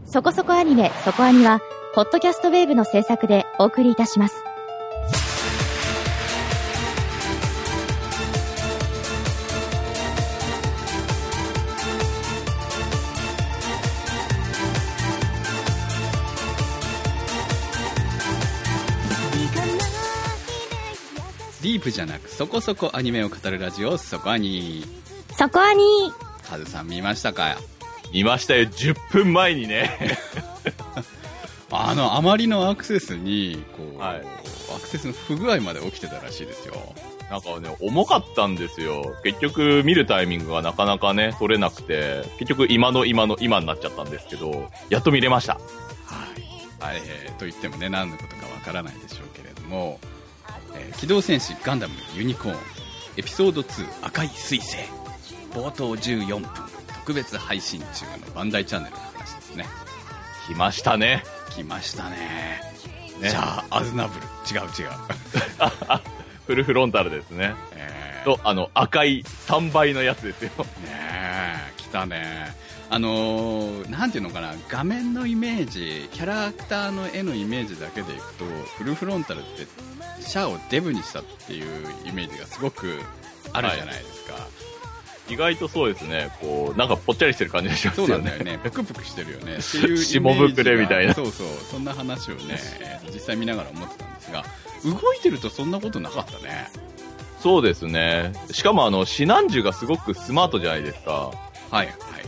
そこそこアニメ、そこアニは、ポッドキャストウェーブの制作でお送りいたします。 ディープじゃなくそこそこアニメを語るラジオ、そこアニ。 そこアニ。 カズさん見ましたか？ 見ましたよ、10分前にね。 あまりのアクセスにこう、 はい、 アクセスの不具合まで起きてたらしいですよ。 なんかね、重かったんですよ。結局見るタイミングがなかなかね取れなくて、結局今になっちゃったんですけど、やっと見れました。 はい、と言ってもね、何のことかわからないでしょうけれども、機動戦士ガンダムユニコーンエピソード2赤い彗星、冒頭14分特別配信中のバンダイチャンネルの話ですね。 来ましたね。 来ましたね。じゃあアズナブル、違うフルフロンタルですね。と赤い3倍のやつですよ。 ねえ、来たね。なんていうのかな、画面のイメージ、キャラクターの絵のイメージだけでいくと、フルフロンタルってシャアをデブにしたっていうイメージがすごくあるじゃないですか。はい、 意外とそうですね。こうなんかぽっちゃりしてる感じがしますよね。 そうなんだよね。ぷくぷくしてるよね。っていうイメージ下ぶくれみたいな。 そうそう、そんな話をね、実際見ながら思ってたんですが、動いてるとそんなことなかったね。 そうですね。しかもシナンジュがすごくスマートじゃないですか。 はいはい。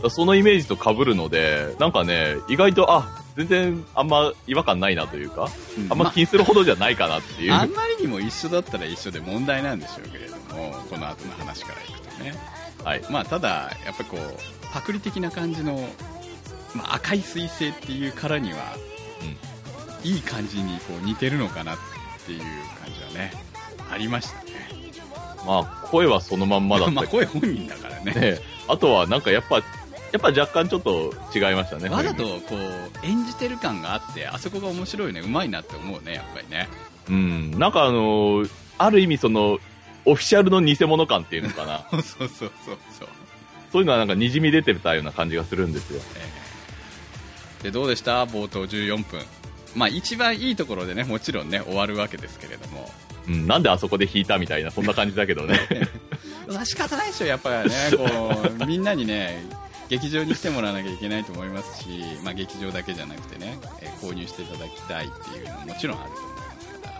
そのイメージと被るので、なんかね、意外と全然あんま違和感ないなというか、あんま気にするほどじゃないかなっていう、 あんまりにも一緒だったら一緒で問題なんでしょうけれども、この後の話からいくとね。はい。まあただやっぱこうパクリ的な感じの、赤い彗星っていうからには、いい感じにこう似てるのかなっていう感じはね、ありましたね。 まあ声はそのまんまだった声本人だからね。 あとはなんかやっぱ若干ちょっと違いましたね。 わざとこう演じてる感があって、あそこが面白いね、うまいなって思うね、やっぱりね。 なんかある意味そのオフィシャルの偽物感っていうのかな。 そうそういうのはなんかにじみ出てたような感じがするんですよ。 でどうでした？冒頭14分。一番いいところでね、もちろんね終わるわけですけれども、 なんであそこで引いたみたいな、そんな感じだけどね。 仕方ないでしょ、やっぱりね。こうみんなにね劇場に来てもらわなきゃいけないと思いますし、劇場だけじゃなくてね、購入していただきたいっていうのももちろんあると思いますから。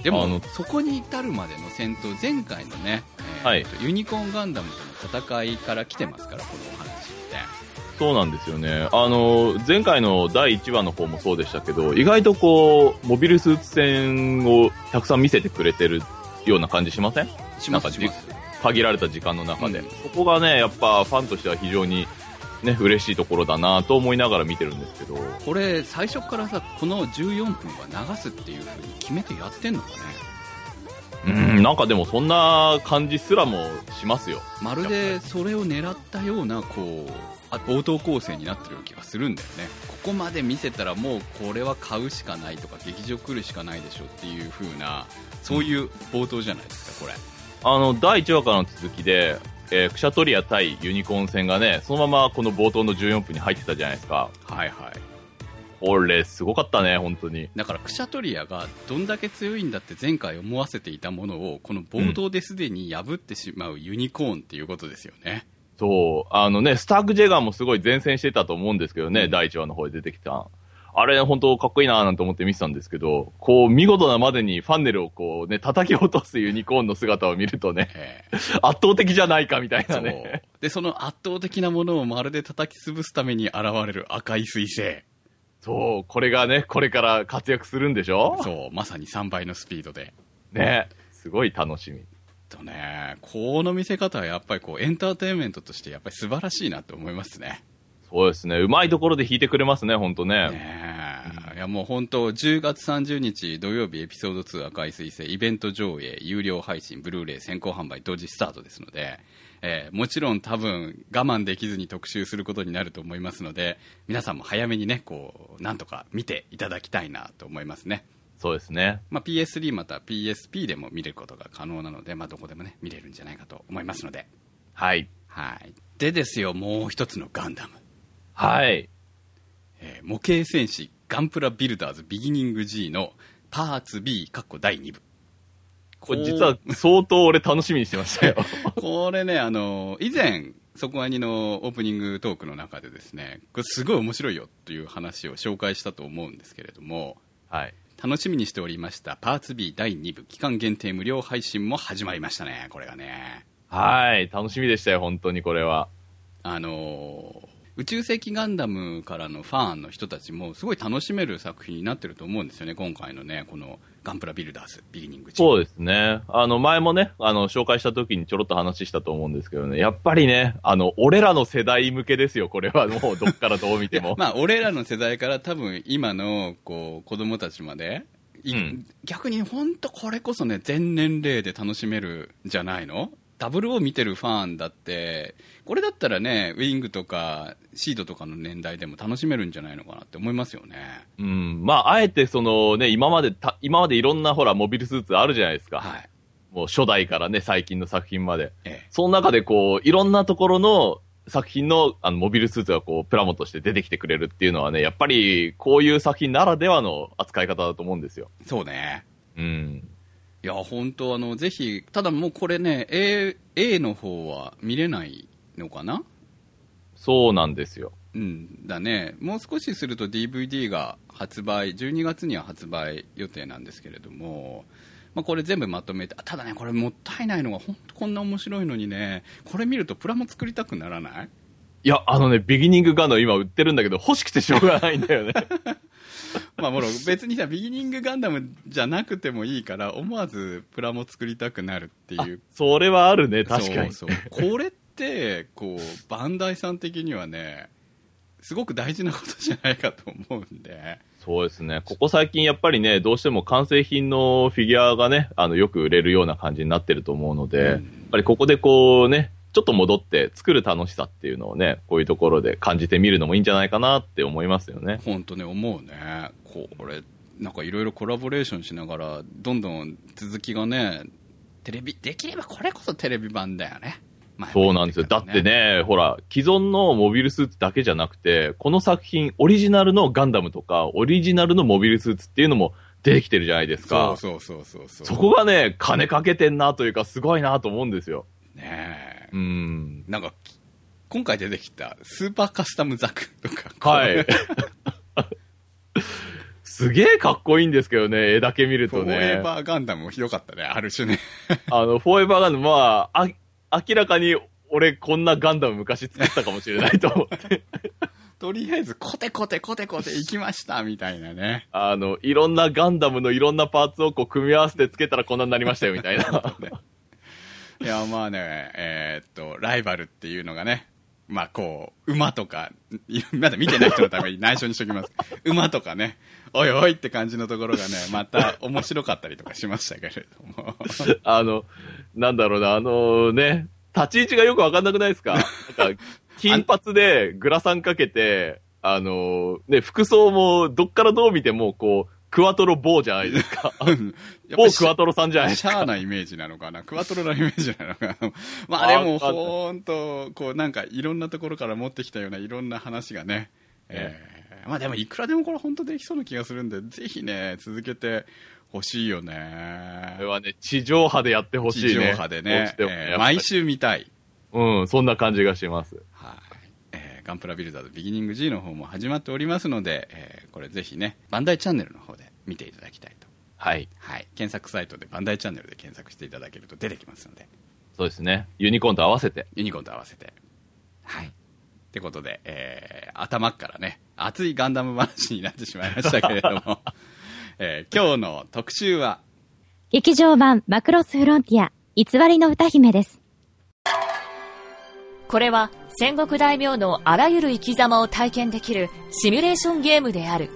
でもそこに至るまでの戦闘、前回のね、ユニコーンガンダムとの戦いから来てますから、このお話って。 そうなんですよね。前回の第1話の方もそうでしたけど、意外とこうモビルスーツ戦をたくさん見せてくれてるような感じしません？ します。 限られた時間の中で、そこがねやっぱファンとしては非常にね嬉しいところだなと思いながら見てるんですけど、 これ最初からさ、この14分は流すっていう風に決めてやってんのかね。 なんかでもそんな感じすらもしますよ。 まるでそれを狙ったようなこう冒頭構成になってる気がするんだよね。ここまで見せたらもうこれは買うしかないとか、劇場来るしかないでしょっていう風な、そういう冒頭じゃないですか、これ。 第1話からの続きで、クシャトリア対ユニコーン戦がね、そのままこの冒頭の14分に入ってたじゃないですか。 はいはい。 これすごかったね、本当に。 だからクシャトリアがどんだけ強いんだって前回思わせていたものを、この冒頭ですでに破ってしまうユニコーンっていうことですよね。 そう、スターク・ジェガーもすごい前線してたと思うんですけどね、第1話の方で出てきた。あれ、本当かっこいいなーなんて思って見てたんですけど、こう、見事なまでにファンネルをこうね、叩き落とすユニコーンの姿を見るとね、圧倒的じゃないかみたいなね。 で、その圧倒的なものをまるで叩き潰すために現れる赤い彗星。 そう、これがね、これから活躍するんでしょ？ そう、まさに3倍のスピードで。 ね、すごい楽しみ。 この見せ方はやっぱりこうエンターテインメントとしてやっぱり素晴らしいなと思いますね。 そうですね、うまいところで弾いてくれますね、本当ね。 いやもう本当10月30日土曜日エピソード2赤い彗星イベント上映、有料配信、ブルーレイ先行販売同時スタートですので、もちろん多分我慢できずに特集することになると思いますので、皆さんも早めにねこうなんとか見ていただきたいなと思いますね。 そうですね。 PS3 また PSP でも見れることが可能なので、どこでもね見れるんじゃないかと思いますので。 はい。 でですよ、もう一つのガンダム。 はい。 模型戦士ガンプラビルダーズビギニング G のパーツ B 第2部。 これ実は相当俺楽しみにしてましたよ。 これね、以前、そこアニのオープニングトークの中でですね、これすごい面白いよっていう話を紹介したと思うんですけれども、 はい。 楽しみにしておりましたパーツ B 第2部期間限定無料配信も始まりましたね、これがね。 はい、楽しみでしたよ、本当にこれは。 宇宙世紀ガンダムからのファンの人たちもすごい楽しめる作品になってると思うんですよね、今回のね、このガンプラビルダーズビギニング G。 そうですね。前もね、紹介した時にちょろっと話したと思うんですけどね、やっぱりね、俺らの世代向けですよ、これはもうどっからどう見ても。 まあ、俺らの世代から多分今の子供たちまで、逆に本当これこそね、全年齢で楽しめるんじゃないの？ダブルを見てるファンだって、これだったらね、ウィングとかシードとかの年代でも楽しめるんじゃないのかなって思いますよね。 うん。まあ、あえてそのね、今までいろんなほら、モビルスーツあるじゃないですか。はい。もう初代からね、最近の作品まで。その中でこう、いろんなところの作品のモビルスーツがこう、プラモとして出てきてくれるっていうのはね、やっぱりこういう作品ならではの扱い方だと思うんですよ。 そうね。 うん。 いや、本当ぜひ、ただもうこれね、A の方は見れないのかな？ そうなんですよ。 だね。もう少しすると DVD が発売、12月には発売予定なんですけれども、まあ、これ全部まとめて、ただね、これもったいないのが、本当こんな面白いのにね、これ見るとプラモ作りたくならない？ いや、ビギニングガンダム今売ってるんだけど、欲しくてしょうがないんだよね。 まあ、別にさ、ビギニングガンダムじゃなくてもいいから、思わずプラモ作りたくなるっていう。 それはあるね、確かに。 そうこれって、こう、バンダイさん的にはね、すごく大事なことじゃないかと思うんで。 そうですね。ここ最近やっぱりね、どうしても完成品のフィギュアがね、よく売れるような感じになってると思うので、やっぱりここでこうね、ちょっと戻って作る楽しさっていうのをね、こういうところで感じてみるのもいいんじゃないかなって思いますよね。 本当ね、思うね。これ、なんかいろいろコラボレーションしながら、どんどん続きがね、できればこれこそテレビ版だよね。 そうなんですよ。だってね、ほら、既存のモビルスーツだけじゃなくて、この作品、オリジナルのガンダムとか、オリジナルのモビルスーツっていうのも出てきてるじゃないですか。 そう。 そこがね、金かけてんなというか、すごいなと思うんですよ。 ねえ。 なんか、 今回出てきたスーパーカスタムザクとか。 はい。すげえかっこいいんですけどね、絵だけ見るとね。 フォーエバーガンダムもひどかったね、ある種ね。 フォーエバーガンダム、まあ、明らかに俺こんなガンダム昔作ったかもしれないと思って。 とりあえずコテコテ行きましたみたいなね。 いろんなガンダムのいろんなパーツをこう組み合わせてつけたらこんなになりましたよみたいな。 いや、まあね、ライバルっていうのがね、まあこう、馬とか、まだ見てない人のために内緒にしときます。馬とかね、おいおいって感じのところがね、また面白かったりとかしましたけれども。 なんだろうな、ね、立ち位置がよくわかんなくないですか？なんか、金髪でグラサンかけて、ね、服装もどっからどう見ても、こう、クワトロボーじゃないですか。ボークワトロさんじゃないですか。 シャーなイメージなのかな、クワトロなイメージなのかな。まあでも、ほんと、こうなんかいろんなところから持ってきたようないろんな話がね、まあでもいくらでもこれ本当できそうな気がするんで、ぜひね、続けてほしいよね。 これはね、地上波でやってほしいね。 地上波でね、毎週見たい。 そんな感じがします。 はい。ガンプラビルダーズビギニング G の方も始まっておりますので、これぜひね、バンダイチャンネルの方で見ていただきたいと。 はい。 はい。検索サイトでバンダイチャンネルで検索していただけると出てきますので。 そうですね。ユニコーンと合わせて。 はい。ってことで、頭からね、熱いガンダム話になってしまいましたけれども、今日の特集は、 劇場版マクロスフロンティア、偽りの歌姫です。 これは戦国大名のあらゆる生き様を体験できるシミュレーションゲームである。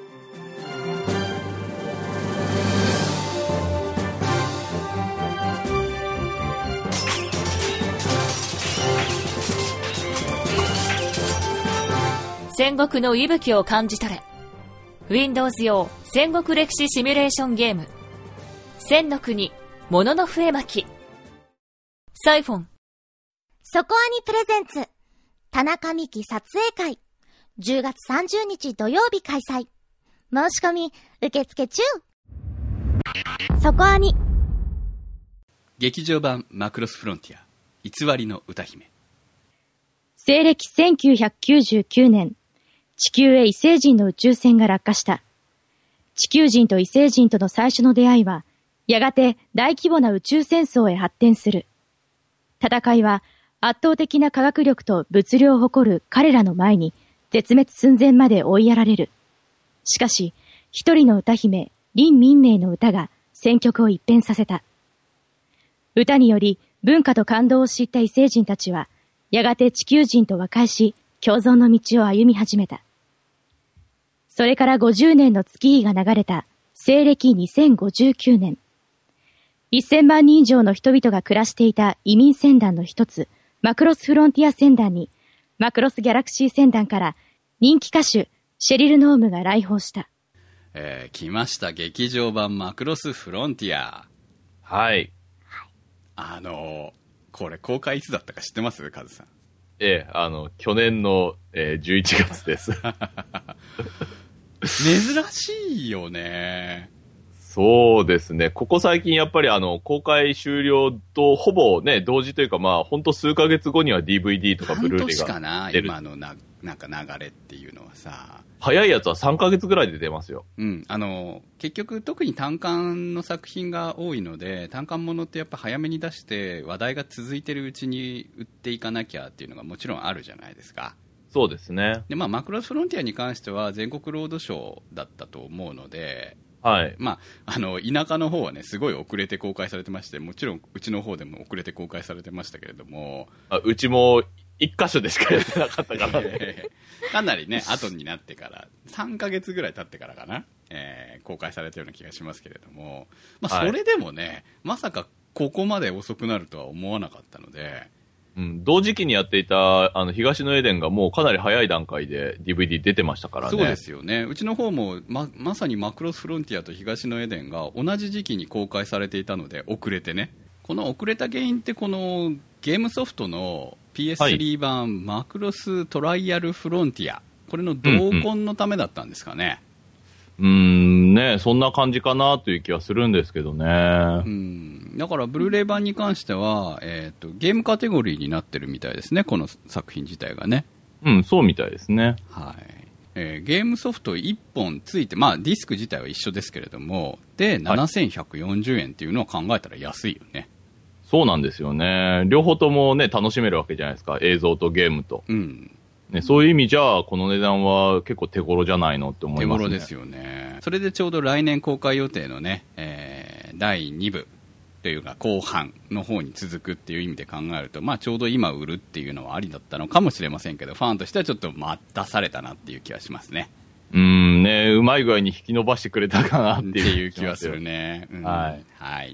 戦国の息吹を感じ取れ。Windows 用戦国歴史シミュレーションゲーム。千の国、ものの笛巻き。サイフォン。 そこアニプレゼンツ田中美希撮影会 10月30日土曜日開催。申し込み受付中。そこアニ劇場版マクロスフロンティア偽りの歌姫。 西暦1999年、地球へ異星人の宇宙船が落下した。地球人と異星人との最初の出会いは、やがて大規模な宇宙戦争へ発展する。戦いは圧倒的な科学力と物量を誇る彼らの前に絶滅寸前まで追いやられる。しかし、一人の歌姫、林民明の歌が戦局を一変させた。歌により文化と感動を知った異星人たちは、やがて地球人と和解し、共存の道を歩み始めた。それから50年の月日が流れた西暦2059年。1000万人以上の人々が暮らしていた移民船団の一つ、マクロスフロンティア船団に、マクロスギャラクシー船団から人気歌手、シェリル・ノームが来訪した。 来ました。劇場版マクロスフロンティア。 はい。 これ公開いつだったか知ってますカズさん。 去年の、11月です。 珍しいよね。 そうですね。ここ最近やっぱり公開終了とほぼね、同時というかほんと数ヶ月後には DVD とかブルーレイが出る。 半年かな今のなんか流れっていうのはさ。 早いやつは3ヶ月ぐらいで出ますよ。 うん。結局特に単館の作品が多いので、単館ものってやっぱ早めに出して話題が続いてるうちに売っていかなきゃっていうのがもちろんあるじゃないですか。 そうですね。 で、マクロスフロンティアに関しては全国ロードショーだったと思うので、 はい。 田舎の方はね、すごい遅れて公開されてまして、もちろんうちの方でも遅れて公開されてましたけれども。 うちも一箇所でしかやってなかったからね。 かなりね、後になってから、3ヶ月ぐらい経ってからかな、公開されたような気がしますけれども、それでもね、まさかここまで遅くなるとは思わなかったので、 うん、同時期にやっていた東のエデンがもうかなり早い段階で DVD 出てましたからね。 そうですよね。うちの方も まさにマクロスフロンティアと東のエデンが同じ時期に公開されていたので遅れてね。この遅れた原因ってこのゲームソフトの PS3 版、マクロストライアルフロンティア、これの同梱のためだったんですかね。 ね、そんな感じかなという気はするんですけどね。 だからブルーレイ版に関しては、ゲームカテゴリーになってるみたいですね、この作品自体がね。 そうみたいですね。 はい。ゲームソフト1本ついて、ディスク自体は一緒ですけれども、で、7140円っていうのを考えたら安いよね。 そうなんですよね。両方ともね、楽しめるわけじゃないですか。映像とゲームと。ね、そういう意味じゃ、この値段は結構手頃じゃないのって思いますね。 手頃ですよね。それでちょうど来年公開予定のね、第2部というか後半の方に続くっていう意味で考えると、ちょうど今売るっていうのはありだったのかもしれませんけど、ファンとしてはちょっと待たされたなっていう気はしますね。うまい具合に引き伸ばしてくれたかなっていう気はするね。 はい。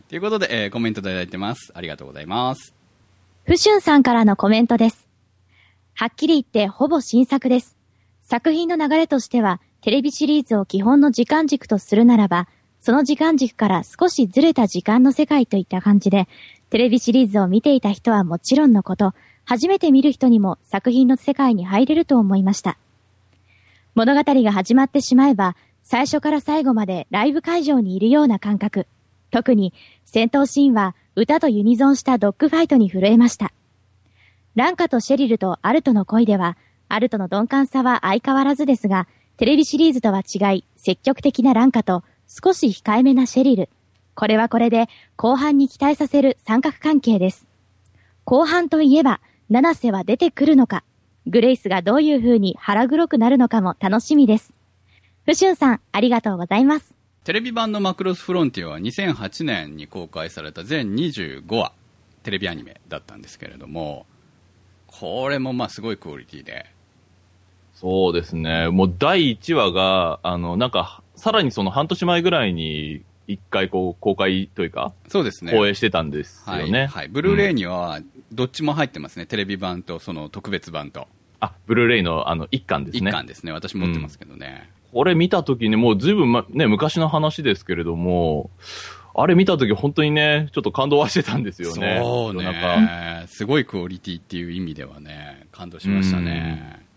ということで、コメントいただいてます。ありがとうございます。 ふしゅんさんからのコメントです。はっきり言ってほぼ新作です。作品の流れとしては、テレビシリーズを基本の時間軸とするならば、その時間軸から少しずれた時間の世界といった感じで、テレビシリーズを見ていた人はもちろんのこと、初めて見る人にも作品の世界に入れると思いました。物語が始まってしまえば、最初から最後までライブ会場にいるような感覚。特に戦闘シーンは歌とユニゾンしたドッグファイトに震えました。ランカとシェリルとアルトの恋では、アルトの鈍感さは相変わらずですが、テレビシリーズとは違い、積極的なランカと少し控えめなシェリル。これはこれで後半に期待させる三角関係です。後半といえば、七瀬は出てくるのか、グレイスがどういう風に腹黒くなるのかも楽しみです。ふしゅんさん、ありがとうございます。 テレビ版のマクロスフロンティアは2008年に公開された全25話、テレビアニメだったんですけれども、これもすごいクオリティで。 そうですね。もう第1話が、なんか、さらにその半年前ぐらいに、一回公開というか、 そうですね。 放映してたんですよね。 はい。ブルーレイには、どっちも入ってますね。テレビ版とその特別版と。 ブルーレイの一巻ですね。 一巻ですね。私持ってますけどね。 これ見たときにもうずいぶん昔の話ですけれども、あれ見たとき本当にね、ちょっと感動はしてたんですよね。 そうね。すごいクオリティっていう意味ではね、感動しましたね。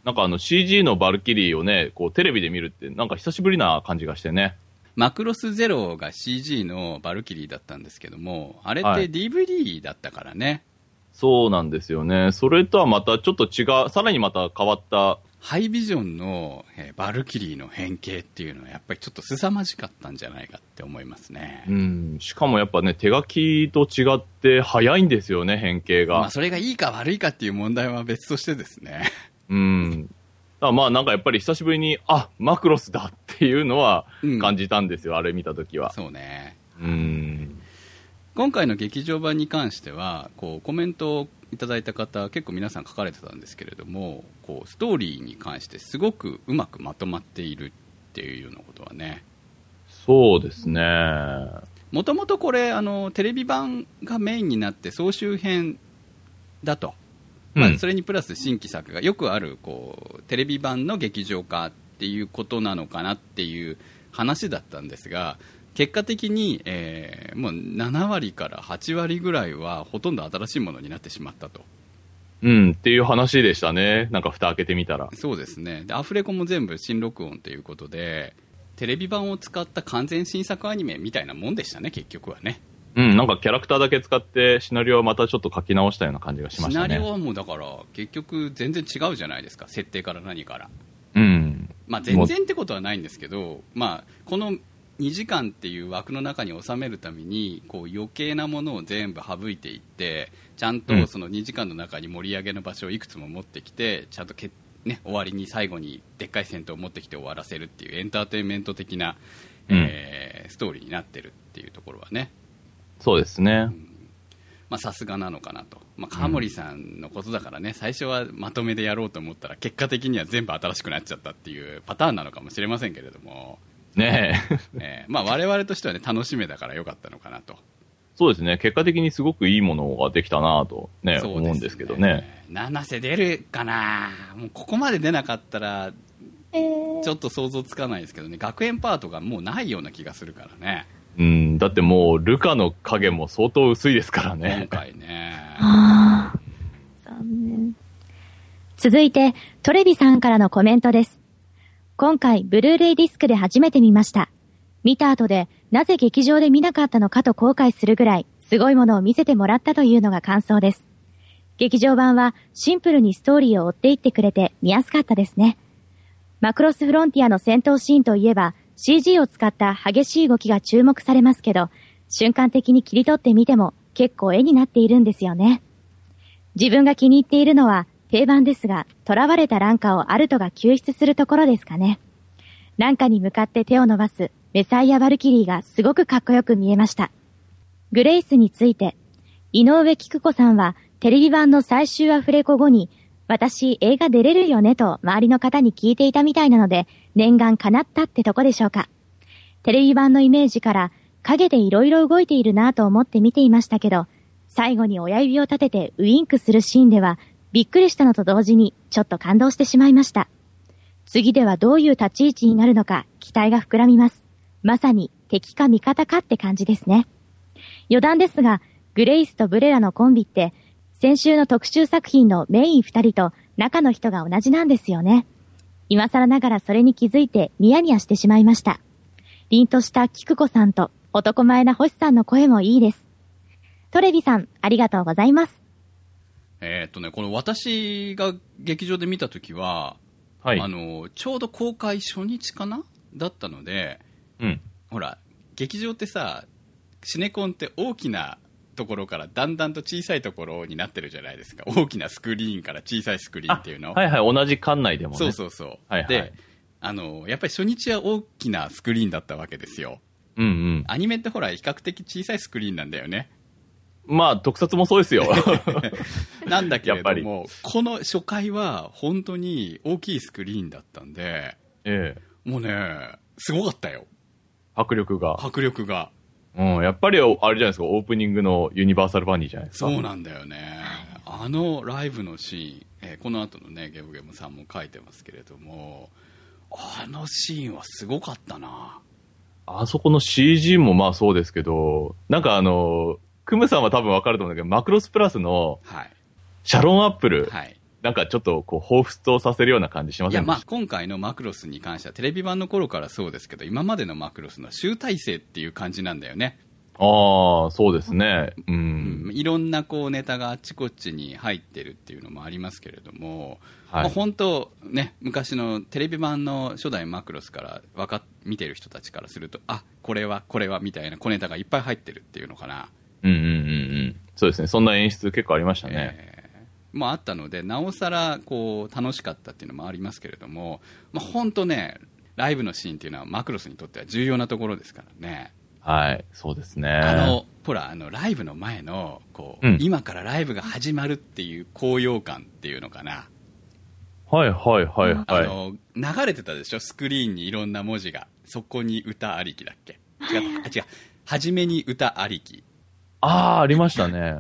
なんかCG のバルキリーをね、こうテレビで見るってなんか久しぶりな感じがしてね。 マクロスゼロが CG のバルキリーだったんですけども、あれって DVD だったからね。 そうなんですよね。それとはまたちょっと違う、さらにまた変わったハイビジョンのバルキリーの変形っていうのはやっぱりちょっと凄まじかったんじゃないかって思いますね。 しかもやっぱね、手書きと違って早いんですよね、変形が。 まあそれがいいか悪いかっていう問題は別としてですね。 だからまあなんかやっぱり久しぶりに、マクロスだっていうのは感じたんですよ、あれ見たときは。 そうね。今回の劇場版に関しては、こうコメントをいただいた方結構皆さん書かれてたんですけれども、こうストーリーに関してすごくうまくまとまっているっていうようなことはね。 そうですね。 もともとこれテレビ版がメインになって総集編だと、それにプラス新規作がよくあるこうテレビ版の劇場化っていうことなのかなっていう話だったんですが、結果的に、もう7割から8割ぐらいはほとんど新しいものになってしまったと。 っていう話でしたね。なんか蓋開けてみたら。 そうですね。でアフレコも全部新録音ということで、テレビ版を使った完全新作アニメみたいなもんでしたね、結局はね。 なんかキャラクターだけ使ってシナリオはまたちょっと書き直したような感じがしましたね。 シナリオはもうだから結局全然違うじゃないですか、設定から何から。まあ全然ってことはないんですけど、まあこの2時間っていう枠の中に収めるためにこう余計なものを全部省いていって、ちゃんとその2時間の中に盛り上げの場所をいくつも持ってきて、ちゃんと終わりに最後にでっかい戦闘を持ってきて終わらせるっていうエンターテインメント的な、ストーリーになってるっていうところはね。 そうですね。 さすがなのかなと。川森さんのことだからね、最初はまとめでやろうと思ったら結果的には全部新しくなっちゃったっていうパターンなのかもしれませんけれどもね我々としてはね、楽しめだから良かったのかなと。 そうですね。結果的にすごくいいものができたなとね、思うんですけどね。 七瀬出るかな。もうここまで出なかったらちょっと想像つかないですけどね。学園パートがもうないような気がするからね。 だってもうルカの影も相当薄いですからね。 今回ね。 残念。続いてトレビさんからのコメントです。今回ブルーレイディスクで初めて見ました。見た後でなぜ劇場で見なかったのかと後悔するぐらいすごいものを見せてもらったというのが感想です。劇場版はシンプルにストーリーを追っていってくれて見やすかったですね。マクロスフロンティアの戦闘シーンといえば CG を使った激しい動きが注目されますけど、瞬間的に切り取ってみても結構絵になっているんですよね。自分が気に入っているのは定番ですが、囚われたランカをアルトが救出するところですかね。ランカに向かって手を伸ばすメサイア・バルキリーがすごくかっこよく見えました。グレイスについて、井上菊子さんはテレビ版の最終アフレコ後に、私映画出れるよねと周りの方に聞いていたみたいなので、念願叶ったってとこでしょうか。テレビ版のイメージから影でいろいろ動いているなと思って見ていましたけど、最後に親指を立ててウインクするシーンではびっくりしたのと同時にちょっと感動してしまいました。次ではどういう立ち位置になるのか期待が膨らみます。まさに敵か味方かって感じですね。余談ですが、グレイスとブレラのコンビって先週の特集作品のメイン2人と中の人が同じなんですよね。今更ながらそれに気づいてニヤニヤしてしまいました。凛とした菊子さんと男前な星さんの声もいいです。トレビさん、ありがとうございます。 この私が劇場で見たときは、ちょうど公開初日かなだったので、ほら、劇場ってさ、シネコンって大きなところからだんだんと小さいところになってるじゃないですか。大きなスクリーンから小さいスクリーンっていうの。 同じ館内でもね。 そう。で、やっぱり初日は大きなスクリーンだったわけですよ。アニメってほら、比較的小さいスクリーンなんだよね。 特撮もそうですよ。 なんだけれども、この初回は本当に大きいスクリーンだったんで、もうね、すごかったよ。 迫力が。やっぱりあれじゃないですか、オープニングのユニバーサルバニーじゃないですか。 そうなんだよね。あのライブのシーン、この後のね、ゲムゲムさんも書いてますけれども、あのシーンはすごかったな。 あそこの CG もそうですけど、なんかクムさんは多分わかると思うんだけど、マクロスプラスのシャロンアップルなんかちょっとこう、彷彿とさせるような感じしまいや、 せんでした？ 今回のマクロスに関してはテレビ版の頃からそうですけど、今までのマクロスの集大成っていう感じなんだよね。 ああ、そうですね。うん。 いろんなこうネタがあっちこっちに入ってるっていうのもありますけれども、 はい、 本当ね、昔のテレビ版の初代マクロスから見てる人たちからすると、あ、これはみたいな小ネタがいっぱい入ってるっていうのかな。 そうですね。そんな演出結構ありましたね。 もあったので、なおさらこう楽しかったっていうのもありますけれども、本当ね、ライブのシーンっていうのはマクロスにとっては重要なところですからね。 はい、そうですね。 ほら、ライブの前の、こう、今からライブが始まるっていう高揚感っていうのかな。 はいはいはいはい。 流れてたでしょ、スクリーンにいろんな文字が。そこに歌ありきだっけ？違う。はじめに歌ありき。 ありましたね。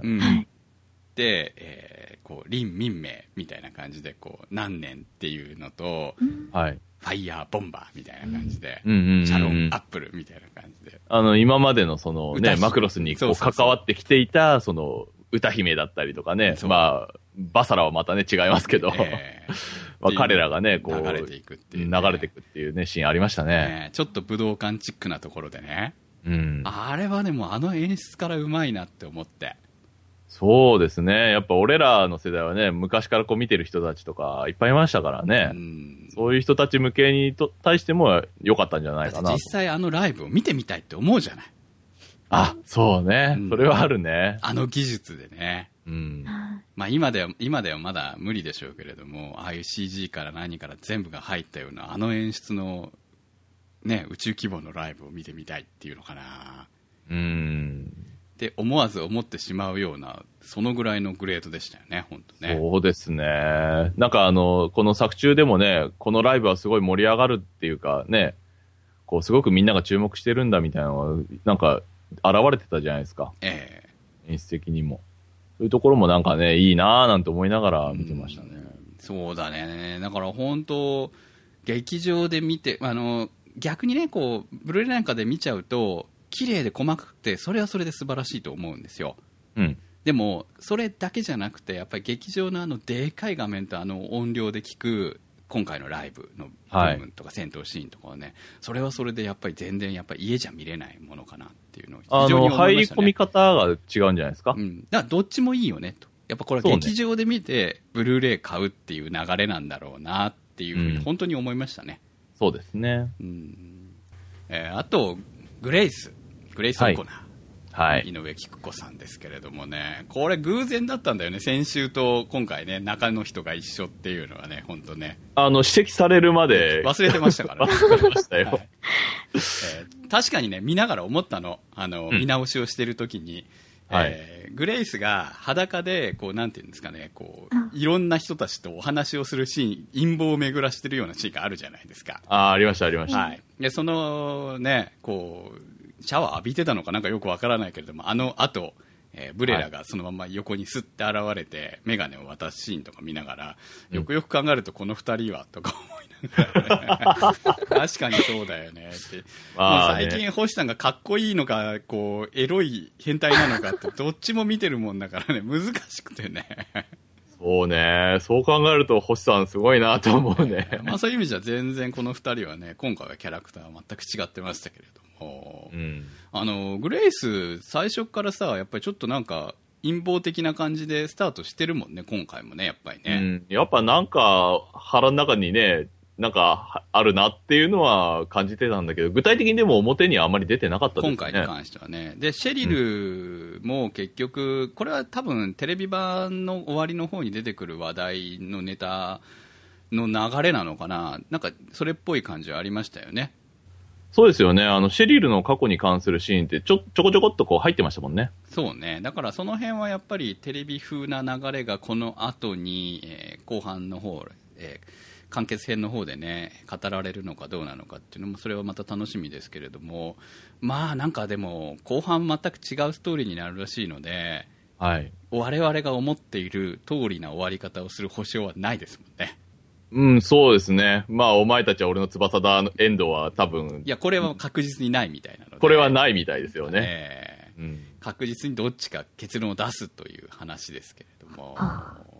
で、こう、林民名みたいな感じで、こう、何年っていうのと、 はい。 ファイヤーボンバーみたいな感じで、シャロンアップルみたいな感じで。 今までのそのね、マクロスにこう関わってきていた、その、歌姫だったりとかね、まあ、バサラはまたね、違いますけど、まあ彼らがね、こう、 流れていくっていう、 流れていくっていうね、シーンありましたね。 ちょっと武道館チックなところでね。 うん。 あれはでも、演出からうまいなって思って。 そうですね。やっぱ俺らの世代はね、昔からこう見てる人たちとかいっぱいいましたからね。そういう人たち向けに対しても良かったんじゃないかな。 実際ライブを見てみたいって思うじゃない。 あ、そうね。それはあるね。 技術でね。まあ今ではまだ無理でしょうけれども、ああいう CG から何から全部が入ったような演出のね、宇宙規模のライブを見てみたいっていうのかな。って思わず思ってしまうような、そのぐらいのグレードでしたよね、本当ね。 そうですね。なんかこの作中でもね、このライブはすごい盛り上がるっていうかね、こうすごくみんなが注目してるんだみたいなのが、なんか現れてたじゃないですか。演出的にも。そういうところもなんかね、いいなぁなんて思いながら見てましたね。 そうだね。だから本当、劇場で見て、逆にね、こう、ブルーレイなんかで見ちゃうと、綺麗で細かくて、それはそれで素晴らしいと思うんですよ。でも、それだけじゃなくて、やっぱり劇場のでかい画面と音量で聞く、今回のライブの部分とか戦闘シーンとかはね、それはそれでやっぱり全然家じゃ見れないものかなっていうのを非常に思いましたね。 入り込み方が違うんじゃないですか。 だからどっちもいいよねと。やっぱこれは劇場で見て、ブルーレイ買うっていう流れなんだろうなっていうふうに本当に思いましたね。 そうですね。 あと、グレイス・オコナー、井上菊子さんですけれどもね、これ偶然だったんだよね、先週と今回ね、中の人が一緒っていうのはね、本当ね。 指摘されるまで。 忘れてましたからね。 忘れてましたよ。 確かにね、見ながら思ったの。見直しをしてるときに、グレイスが裸で、こう、なんていうんですかね、こう、いろんな人たちとお話をするシーン、陰謀を巡らしてるようなシーンがあるじゃないですか。 ありました、ありました。 で、そのね、こう、シャワー浴びてたのかなんかよくわからないけれども、後、ブレラがそのまま横にスッて現れて、メガネを渡すシーンとか見ながら、よくよく考えるとこの二人は、とか思いながら、ね、確かにそうだよねって。もう最近星さんがかっこいいのか、こう、エロい変態なのかって、どっちも見てるもんだからね、難しくてね。 そうね。そう考えると星さんすごいなと思うね。 そういう意味じゃ全然この二人はね、今回はキャラクターは全く違ってましたけれども。グレイス最初からさ、やっぱりちょっとなんか陰謀的な感じでスタートしてるもんね、今回もね、やっぱりね。 やっぱなんか腹の中にね、なんかあるなっていうのは感じてたんだけど、具体的にでも表にはあまり出てなかったですね。 今回に関してはね。で、シェリルも結局、これは多分テレビ版の終わりの方に出てくる話題のネタの流れなのかな。なんかそれっぽい感じはありましたよね。 そうですよね。シェリルの過去に関するシーンってちょこちょこっとこう入ってましたもんね。 そうね。だからその辺はやっぱりテレビ風な流れがこの後に、後半の方、完結編の方でね、語られるのかどうなのかっていうのも、それはまた楽しみですけれども、まあなんかでも、後半全く違うストーリーになるらしいので、我々が思っている通りな終わり方をする保証はないですもんね。 そうですね。まあ、お前たちは俺の翼だ、エンドは多分。 いや、これは確実にないみたいなので。 これはないみたいですよね。 確実にどっちか結論を出すという話ですけれども。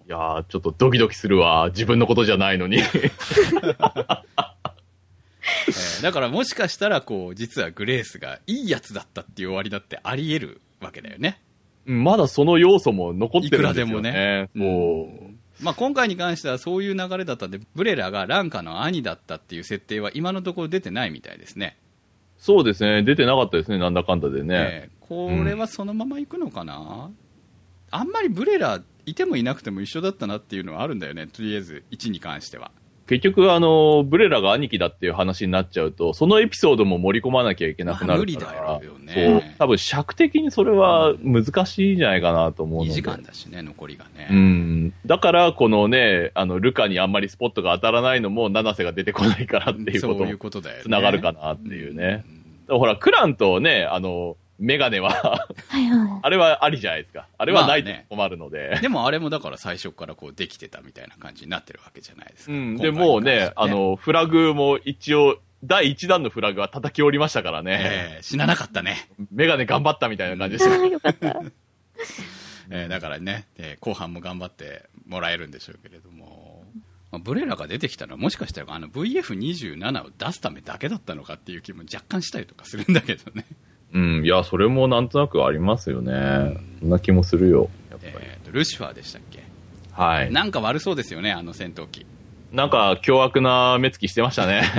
いやー、ちょっとドキドキするわ。自分のことじゃないのに。 だからもしかしたらこう実はグレースがいいやつだったっていう終わりだってあり得るわけだよね。 まだその要素も残ってるんですよね。 いくらでもね。まあ、今回に関してはそういう流れだったんで、ブレラがランカの兄だったっていう設定は今のところ出てないみたいですね。 そうですね、出てなかったですね、なんだかんだでね。 これはそのまま行くのかな、あんまりブレラいてもいなくても一緒だったなっていうのはあるんだよね、とりあえず1に関しては。 結局ブレラが兄貴だっていう話になっちゃうと、そのエピソードも盛り込まなきゃいけなくなるから、 まあ、無理だよね。 そう、多分尺的にそれは難しいんじゃないかなと思うので。 2時間だしね、残りがね。 だからこのね、ルカにあんまりスポットが当たらないのも七瀬が出てこないからっていうこともつながるかなっていうね。でもほら、クランとね、メガネはあれはありじゃないですか。あれはないと困るので、 まあね、でもあれもだから最初からこうできてたみたいな感じになってるわけじゃないですか。 でもうね、フラグも一応、第1弾のフラグは叩き折りましたからね。 死ななかったね。 メガネ頑張ったみたいな感じでした。 よかった。 だからね、後半も頑張ってもらえるんでしょうけれども、まあ、ブレラが出てきたのはもしかしたらVF27 を出すためだけだったのかっていう気も若干したりとかするんだけどね。 いや、それもなんとなくありますよね。そんな気もするよ。やっぱりルシファーでしたっけ。 はい。 なんか悪そうですよね、戦闘機。 なんか凶悪な目つきしてましたね。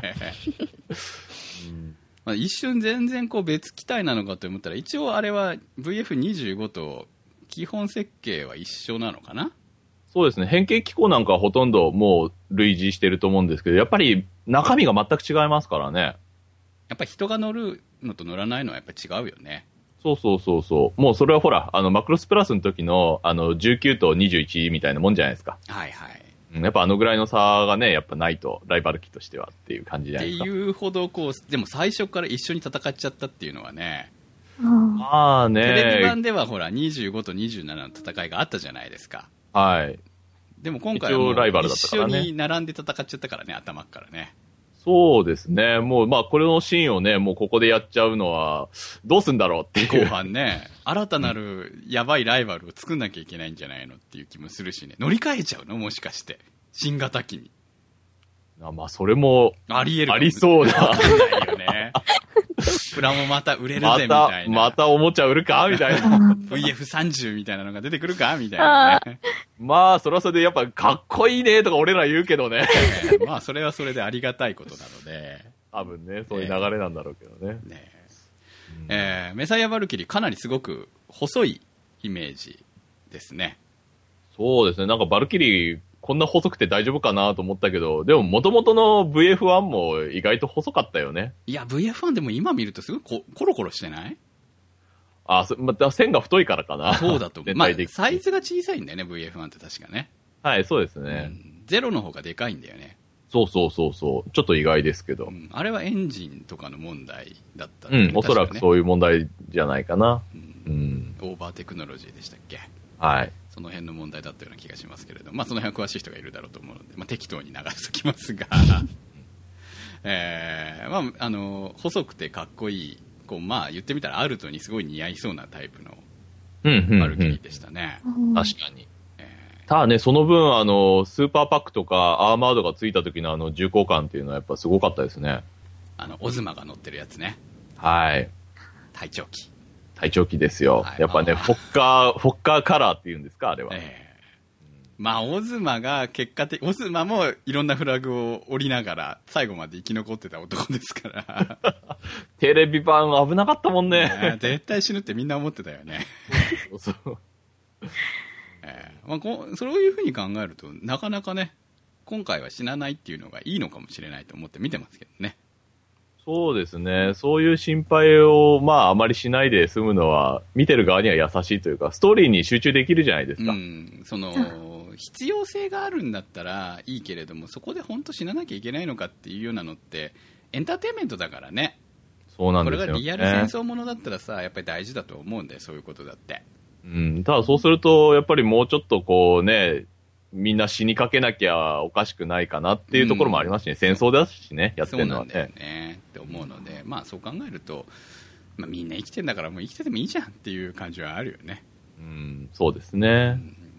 まあ一瞬全然こう別機体なのかと思ったら、一応あれは VF25 と基本設計は一緒なのかな。 そうですね。変形機構なんかはほとんどもう類似してると思うんですけど、やっぱり中身が全く違いますからね。 やっぱり人が乗るのと乗らないのはやっぱり違うよね。 そう。もうそれはほら、マクロスプラスの時の、19と21みたいなもんじゃないですか。 はいはい。 やっぱぐらいの差がね、やっぱないと、ライバル機としてはっていう感じじゃないですか。 っていうほどこう、でも最初から一緒に戦っちゃったっていうのはね、 まあね。 テレビ版ではほら、25と27の戦いがあったじゃないですか。 はい。 でも今回はもう一緒に並んで戦っちゃったからね、頭からね。 そうですね。もう、まあ、これのシーンをね、もうここでやっちゃうのは、どうすんだろうっていう。 後半ね、新たなるやばいライバルを作んなきゃいけないんじゃないのっていう気もするしね。乗り換えちゃうのもしかして。新型機に。 まあ、それも、 あり得る。 ありそうだ。 わかんないよね。プラもまた売れるぜみたいな。 またおもちゃ売るかみたいな。 VF30 みたいなのが出てくるかみたいなね。 まあ、それはそれでやっぱかっこいいねとか俺ら言うけどね。 まあ、それはそれでありがたいことなので。 多分ね、そういう流れなんだろうけどね。 メサイア・バルキリーかなりすごく細いイメージですね。 そうですね。なんかバルキリー、こんな細くて大丈夫かなと思ったけど、でも元々の VF1 も意外と細かったよね。 いや、VF1 でも今見るとすごいコロコロしてない？ また線が太いからかな。 そうだと思う。まあ、サイズが小さいんだよね、VF1 って確かね。 はい、そうですね。 ゼロの方がでかいんだよね。 そう。ちょっと意外ですけど。 あれはエンジンとかの問題だったん、おそらくそういう問題じゃないかな。 オーバーテクノロジーでしたっけ？ はい。 その辺の問題だったような気がしますけれど、まあその辺は詳しい人がいるだろうと思うので、まあ適当に流しておきますが、まあ細くてかっこいい、こうまあ言ってみたらアルトにすごい似合いそうなタイプのバルキリーでしたね。 確かに。ただね、その分スーパーパックとかアーマードがついた時の重厚感っていうのはやっぱすごかったですね。 オズマが乗ってるやつね。 はい。 隊長機。 隊長機ですよ。はい、やっぱね、フォッカーカラーっていうんですか、あれは。 まあ、オズマがオズマもいろんなフラグを折りながら最後まで生き残ってた男ですから。 テレビ版危なかったもんね。 絶対死ぬってみんな思ってたよね。 そう。 まあ、そういうふうに考えると、なかなかね、今回は死なないっていうのがいいのかもしれないと思って見てますけどね。 そうですね。そういう心配を、まあ、あまりしないで済むのは、見てる側には優しいというか、ストーリーに集中できるじゃないですか。 必要性があるんだったらいいけれども、そこで本当死ななきゃいけないのかっていうようなのって、エンターテインメントだからね。 そうなんですよね。 これがリアル戦争ものだったらさ、やっぱり大事だと思うんだよ、そういうことだって。 ただそうすると、やっぱりもうちょっとこうね、みんな死にかけなきゃおかしくないかなっていうところもありますしね。戦争だしね、やってるのはね。 そうなんだよねって思うので、まあそう考えると、まあ、みんな生きてんだからもう生きててもいいじゃんっていう感じはあるよね。 そうですね。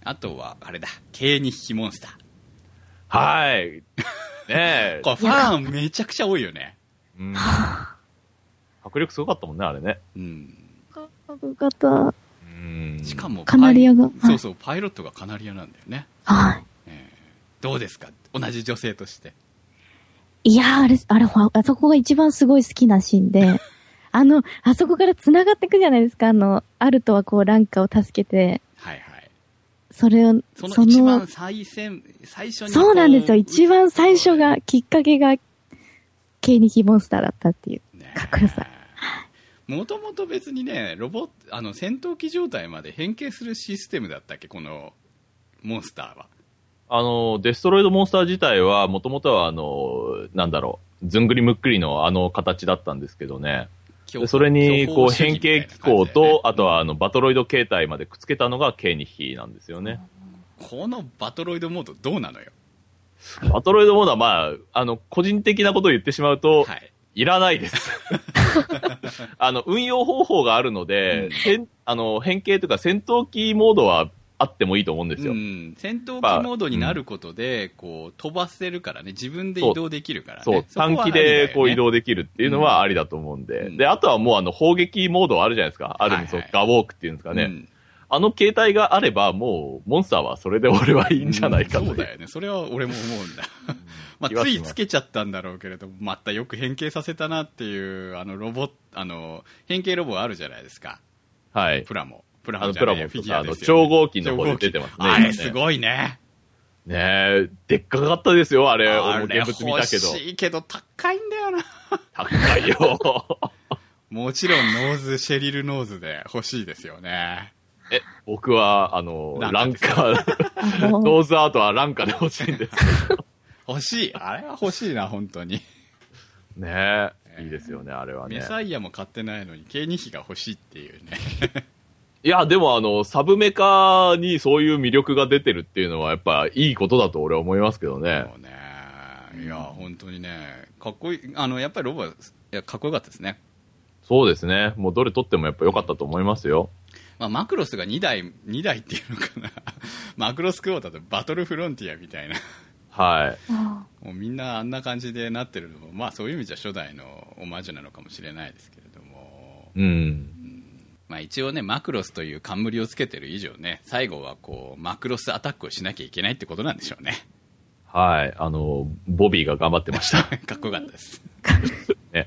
あとはあれだ、K2匹モンスター。 はい。ねえ。 これファンめちゃくちゃ多いよね。 うん。迫力すごかったもんね、あれね。 うん。 かっこよかった。 しかもカナリアが、 そうそう、パイロットがカナリアなんだよね。 はい。 どうですか、同じ女性として。 いやー、あそこが一番すごい好きなシーンで、あそこから繋がってくじゃないですか。アルトはこう、ランカを助けて。 はいはい。 それを、 その一番最初に。 そうなんですよ。一番最初が、きっかけが、K2匹モンスターだったっていう、かっこよさ。 もともと別にね、戦闘機状態まで変形するシステムだったっけ、この、モンスターは。 デストロイドモンスター自体は、もともとはなんだろう、ずんぐりむっくりの形だったんですけどね。それに、こう、変形機構と、あとはバトロイド形態までくっつけたのが K2匹なんですよね。 このバトロイドモードどうなのよ。 バトロイドモードは、まあ、個人的なことを言ってしまうと、はい、いらないです。運用方法があるので、変形というか戦闘機モードはあってもいいと思うんですよ。 戦闘機モードになることで、こう、飛ばせるからね、自分で移動できるからね。 そう、短期でこう移動できるっていうのはありだと思うんで。で、あとはもう砲撃モードあるじゃないですか。あるんですよ。ガウォークっていうんですかね。形態があれば、もう、モンスターはそれで俺はいいんじゃないかと。 そうだよね。それは俺も思うんだ。まあ、ついつけちゃったんだろうけれども、またよく変形させたなっていう、変形ロボあるじゃないですか。 はい。 プラモフィギュアですよね。超合金の方で出てますね。 あれすごいね。 ねえ、でっかかったですよ、あれ。現物見たけど。 欲しいけど高いんだよな。 高いよ。 もちろんシェリルノーズで欲しいですよね。 僕は、ランカ、ノーズアートはランカで欲しいんです。 欲しい。あれは欲しいな、本当に。 ねえ、いいですよね、あれはね。 メサイアも買ってないのに、K2匹が欲しいっていうね。 いや、でもサブメカにそういう魅力が出てるっていうのは、やっぱいいことだと俺は思いますけどね。 そうね。いや、本当にね、かっこいい。やっぱりロボは、かっこよかったですね。 そうですね。もうどれ撮ってもやっぱ良かったと思いますよ。 まあ、マクロスが2台っていうのかな。マクロスクォーターとバトルフロンティアみたいな。 はい。 もうみんなあんな感じでなってるのも、まあそういう意味じゃ初代のオマージュなのかもしれないですけれども。まあ一応ね、マクロスという冠をつけてる以上ね、最後はこう、マクロスアタックをしなきゃいけないってことなんでしょうね。 はい。ボビーが頑張ってました。 かっこよかったです。 ね、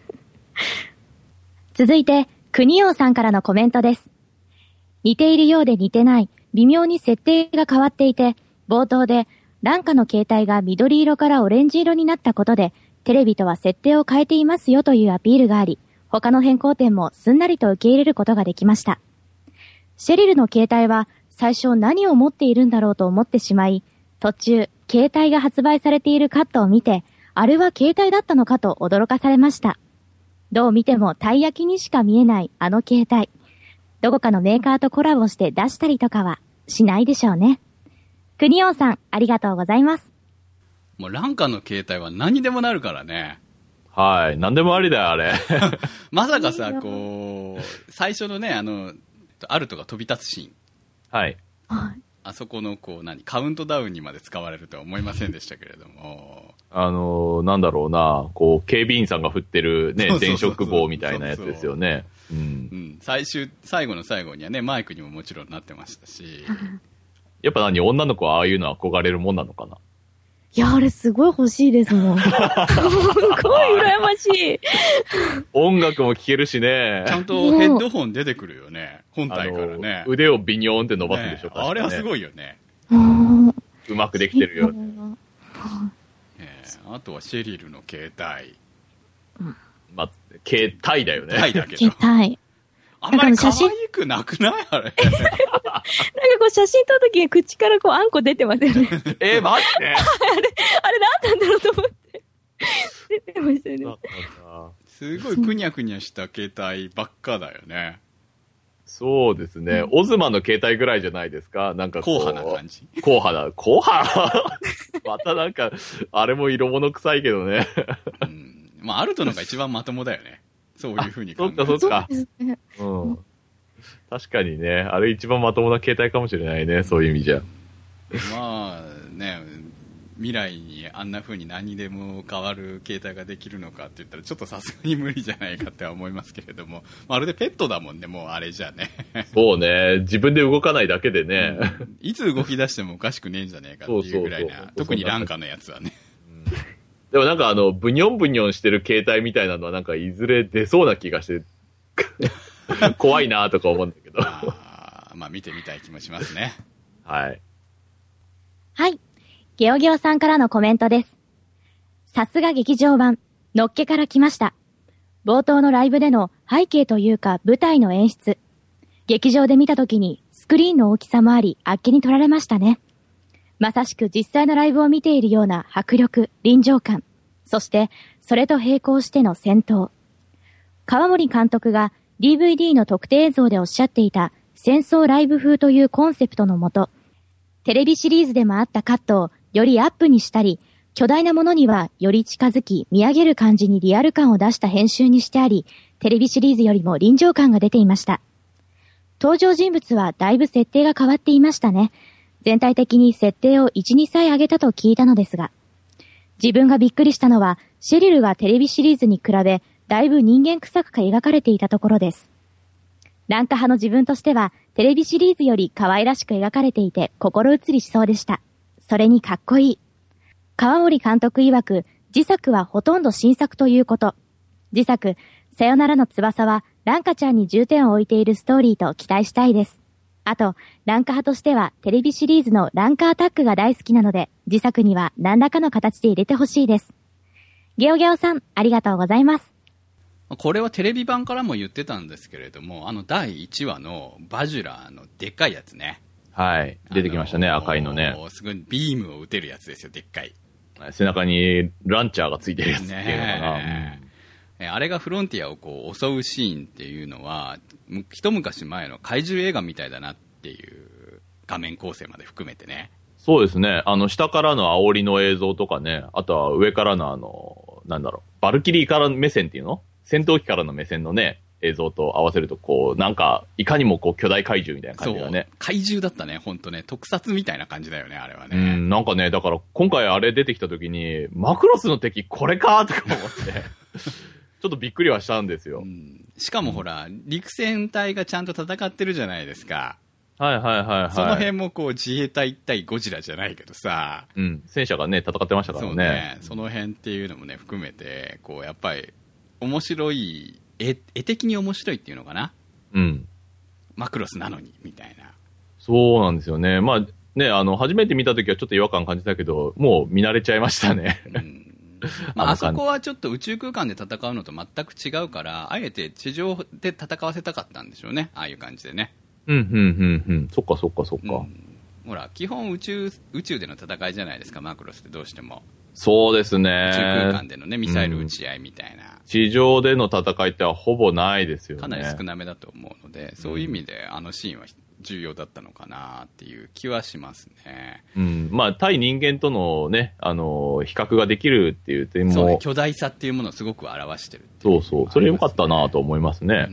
続いて、国王さんからのコメントです。似ているようで似てない、微妙に設定が変わっていて、冒頭で、ランカの携帯が緑色からオレンジ色になったことで、テレビとは設定を変えていますよというアピールがあり、他の変更点もすんなりと受け入れることができました。シェリルの携帯は最初何を持っているんだろうと思ってしまい、途中、携帯が発売されているカットを見て、あれは携帯だったのかと驚かされました。どう見てもたい焼きにしか見えないあの携帯。どこかのメーカーとコラボして出したりとかはしないでしょうね。国王さん、ありがとうございます。 もうランカの携帯は何にでもなるからね。 はい。何でもありだよ、あれ。 まさかさ、こう、最初のね、アルトが飛び立つシーン。 はい。 あそこの、こう、カウントダウンにまで使われるとは思いませんでしたけれども。 なんだろうな、こう、警備員さんが振ってるね、電飾棒みたいなやつですよね。 最後の最後にはね、マイクにももちろんなってましたし。 やっぱ女の子はああいうのは憧れるもんなのかな。 いや、あれすごい欲しいですもん。すごい羨ましい。 音楽も聴けるしね。 ちゃんとヘッドホン出てくるよね。本体からね。 腕をビニョーンって伸ばすでしょ、 あれはすごいよね。 うまくできてるよ。 あとはシェリルの携帯。 まあ、携帯だよね。 携帯だけど。 携帯。 あんまり可愛くなくないあれ。 なんかこう写真撮るときに口からこうあんこ出てますよね。 待って。あれ何なんだろうと思って。出てましたよね。 すごいくにゃくにゃした携帯ばっかだよね。 そうですね。オズマの携帯ぐらいじゃないですか。なんかこう。 硬派な感じ。 硬派だ。硬派またなんか、あれも色物臭いけどね。 まあ、アルトのが一番まともだよね。そういう風に考える。 そっか。 確かにね、あれ一番まともな携帯かもしれないね、そういう意味じゃ。 まあね、未来にあんな風に何にでも変わる携帯ができるのかって言ったらちょっとさすがに無理じゃないかっては思いますけれども、まるでペットだもんね、もうあれじゃね。 そうね、自分で動かないだけでね。 いつ動き出してもおかしくねえんじゃねえかっていうぐらいな、特にランカのやつはね。 でもなんかブニョンブニョンしてる携帯みたいなのはなんかいずれ出そうな気がして怖いなとか思うんだけど。 まあ見てみたい気もしますね。 はい。 はい。ゲオゲオさんからのコメントです。さすが劇場版、のっけから来ました。冒頭のライブでの背景というか舞台の演出。劇場で見たときにスクリーンの大きさもあり、あっけに取られましたね。まさしく実際のライブを見ているような迫力、臨場感。そして、それと並行しての戦闘。川森監督が DVD の特定映像でおっしゃっていた戦争ライブ風というコンセプトのもと、テレビシリーズでもあったカットをよりアップにしたり、巨大なものにはより近づき見上げる感じにリアル感を出した編集にしてあり、テレビシリーズよりも臨場感が出ていました。登場人物はだいぶ設定が変わっていましたね。全体的に設定を1、2歳上げたと聞いたのですが、自分がびっくりしたのは、シェリルがテレビシリーズに比べ、だいぶ人間臭く描かれていたところです。ランカ派の自分としては、テレビシリーズより可愛らしく描かれていて心移りしそうでした。それにかっこいい。川森監督曰く、次作はほとんど新作ということ。次作、さよならの翼は、ランカちゃんに重点を置いているストーリーと期待したいです。あと、ランカ派としてはテレビシリーズのランカアタックが大好きなので、次作には何らかの形で入れてほしいです。ゲオゲオさん、ありがとうございます。 これはテレビ版からも言ってたんですけれども、第1話のバジュラのでっかいやつね。 はい。出てきましたね、赤いのね。 すごいビームを撃てるやつですよ、でっかい。 背中にランチャーがついてるやつっていうのかな。 あれがフロンティアをこう襲うシーンっていうのは、一昔前の怪獣映画みたいだなっていう画面構成まで含めてね。 そうですね。下からの煽りの映像とかね、あとは上からのなんだろう、バルキリーから目線っていうの？戦闘機からの目線のね、映像と合わせると、こう、なんか、いかにもこう巨大怪獣みたいな感じだね。 怪獣だったね、ほんとね。特撮みたいな感じだよね、あれはね。 なんかね、だから今回あれ出てきた時に、マクロスの敵これかとか思って、ちょっとびっくりはしたんですよ。 しかもほら、陸戦隊がちゃんと戦ってるじゃないですか。 はいはいはいはい。 その辺もこう自衛隊対ゴジラじゃないけどさ。 戦車がね、戦ってましたからね。 そうね。その辺っていうのもね、含めて、こう、やっぱり、面白い、絵的に面白いっていうのかな。マクロスなのに、みたいな。 そうなんですよね。まあ、ね、初めて見た時はちょっと違和感感じたけど、もう見慣れちゃいましたね。 あそこはちょっと宇宙空間で戦うのと全く違うから、あえて地上で戦わせたかったんでしょうね。ああいう感じでね。 そっかそっかそっか。 ほら、基本宇宙での戦いじゃないですか、マクロスってどうしても。 そうですね。 宇宙空間でのね、ミサイル撃ち合いみたいな。 地上での戦いってはほぼないですよね。 かなり少なめだと思うので、そういう意味であのシーンは重要だったのかなっていう気はしますね。 まあ、対人間とのね、比較ができるっていう点も。 そうね、巨大さっていうものをすごく表してるっていう、 ね。そうそう。それ良かったなと思いますね。